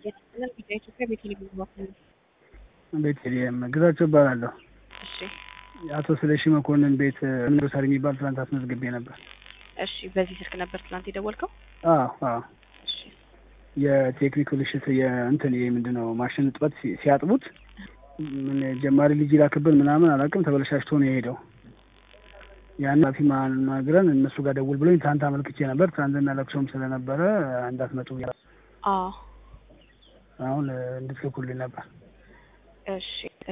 የስልክ ኢትዮጵያ ቤተልሔም ባንክ ቤተልሔም ግዛቸው እባላለሁ። እሺ አቶ ስለሺ መኮንን ቤት ምንሳር የሚባል ትናንት አስመዝግቤ ነበር። እሺ በዚህ ስልክ ነበር ትናንት የደወልከው? አዎ እሺ የቴክኒክ ብልሽት የእንትን ምንድነው ማሽን እጥበት ሲያጥቡት ምን ጀማሪ ልጅ ይላክብን ምናምን አላውቅም ተበለሻሽቶ ነው የሄደው። ያን አፊ ማናግረን እነሱ ጋር ደውል ብሎኝ ትናንት አመልክቼ ነበር። ትናንትና ለቅሶም ስለነበረ እንዳትመጡ አሁን እንድትልኩልኝ ነበር። እሺ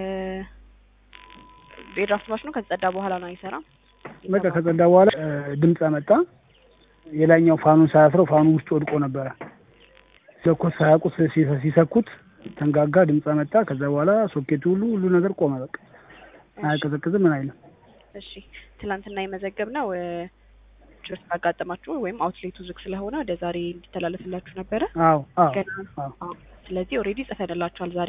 የድራፍት ማሽኑ ከጸዳ በኋላ ነው አይሰራም? በቃ ከጸዳ በኋላ ድምጽ አመጣ። የላይኛው ፋኑን ሳያስረው ፋኑ ውስጥ ወድቆ ነበረ። ሳያውቁት ሲሰኩት ተንጋጋ፣ ድምጽ አመጣ። ከዛ በኋላ ሶኬቱ ሁሉ ነገር ቆመ። በቃ አያቀዘቅዝም ምን አይልም። እሺ ትላንትና የመዘገብነው ችግር አጋጠማችሁ ወይም አውትሌቱ ዝግ ስለሆነ ወደ ዛሬ እንዲተላለፍላችሁ ነበረ። አዎ ስለዚህ ኦሬዲ ጽፈንላችኋል ዛሬ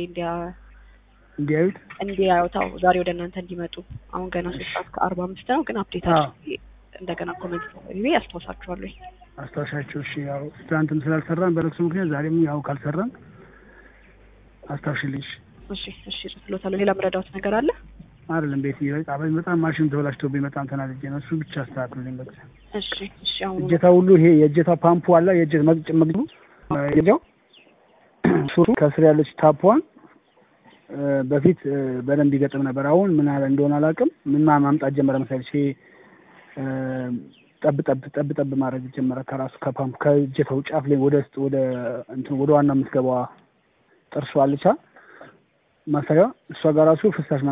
እንዲያዩት ዛሬ ወደ እናንተ እንዲመጡ። አሁን ገና 3:45 ነው፣ ግን አፕዴት አድርጌ እንደገና ኮሜንት ይሄ አስተዋውሳችኋለሁ። አስተዋውሻችሁ። እሺ ያው ትናንትም ስላልሰራን በለቅሶ ምክንያት ዛሬም ያው ካልሰራን አስተዋውሽልኝ። እሺ ጽፍሎታለሁ። ሌላ መረዳት ነገር አለ? አይደለም ቤት በጣም ማሽን ተበላሽቶብኝ በጣም ተናድጄ ነው። እሱ ብቻ አስተካክሉልኝ በቃ። እሺ አሁን እጀታ ሁሉ ይሄ የእጀታ ፓምፑ አለ የእጀታ መግጭ የጃው ሱሩ ከስር ያለች ታፖዋን በፊት በደንብ ይገጥም ነበር። አሁን ምን አለ እንደሆነ አላውቅም። ምን ማምጣት ጀመረ መሰለሽ ጠብ ማድረግ ጀመረ ከራሱ ከፓምፕ ከእጀታው ጫፍ ላይ ወደ ዋና የምትገባዋ ጥርሷ አለቻ ማሰሪያ እሷ ጋር ራሱ ፍሳሽ